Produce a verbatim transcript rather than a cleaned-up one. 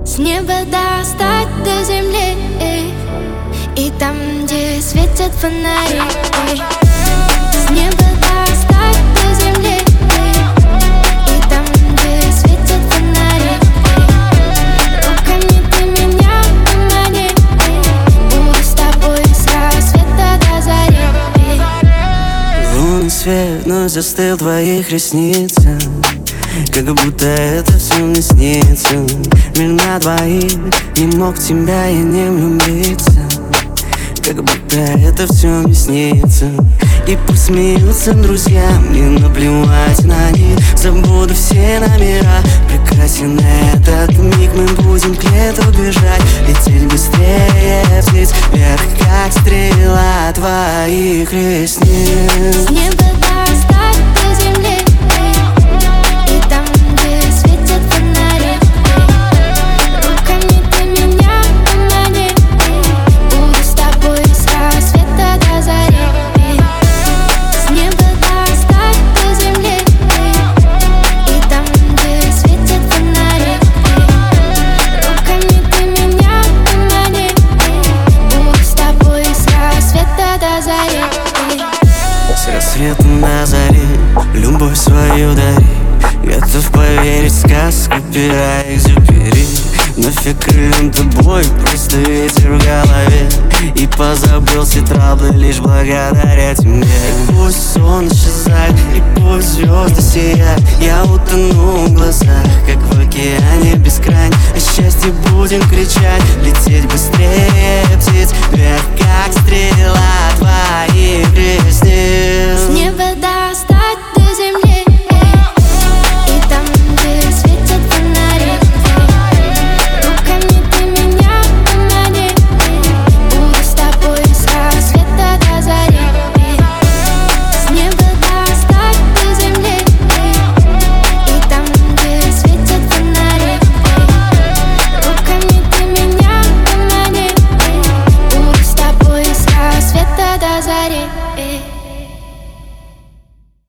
С неба достать до земли, и там, где светят фонари. С неба достать до земли, и там, где светят фонари. Руками ты меня помани, буду с тобой с рассвета до зари. Лунный свет вновь застыл в твоих ресницах, как будто это все мне снится. Мир на двоих, не мог в тебя я не влюбиться, как будто это все мне снится. И пусть смеются друзья, мне наплевать на них. Забуду все номера, прекрасен этот миг. Мы будем к лету бежать, лететь быстрее птиц, вверх как стрела твоих ресниц. С неба достать до земли, и там, где светят фонари. Руками ты меня помани, буду с тобой с рассвета до зари. С неба достать до земли, и там, где светят фонари. Руками ты меня помани, буду с тобой с рассвета до зари. С рассветом до зари любовь свою дари. Готов поверить в сказку пера Экзюпери. Вновь окрылен тобой, просто ветер в голове, и позабыл все траблы лишь благодаря тебе. И пусть сон исчезает, и пусть звезды сияют, я утону в глазах, как в океане бескрайний. О счастье будем кричать, лететь быстрее птиц, вверх как стрела твоих ресниц.